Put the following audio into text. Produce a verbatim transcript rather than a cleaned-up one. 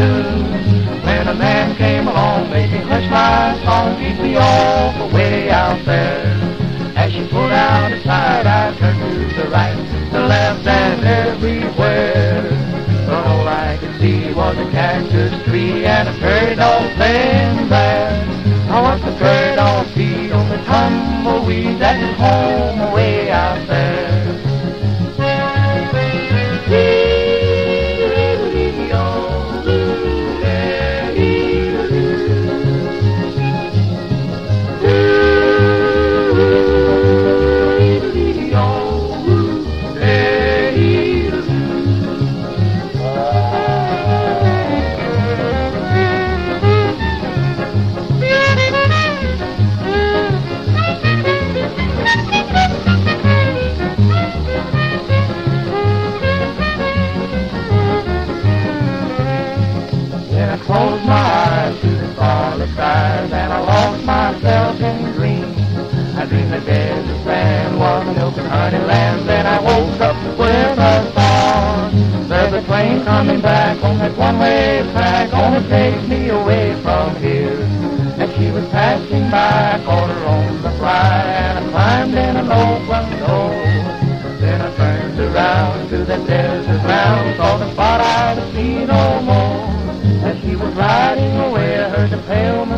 tune. When a man came along, made me hush my song, keep me off away out there. As she pulled out the side, I turned to the right, the left, and everywhere. But all I could see was a cactus tree and a prairie dog playing there. I watched the prairie dog feed on the tumbleweed at his home away out there. Closed my eyes to the starless skies, and I lost myself in dreams. I dreamed the desert sand was a milk and honey land, then I woke up with a song. There's a train coming back on that one-way track, gonna take me away from here. As she was passing by, I caught her on the fly, and I climbed in an open door. Then I turned around to the desert ground, saw the spot I'd see no more. As she was riding away, I heard the pale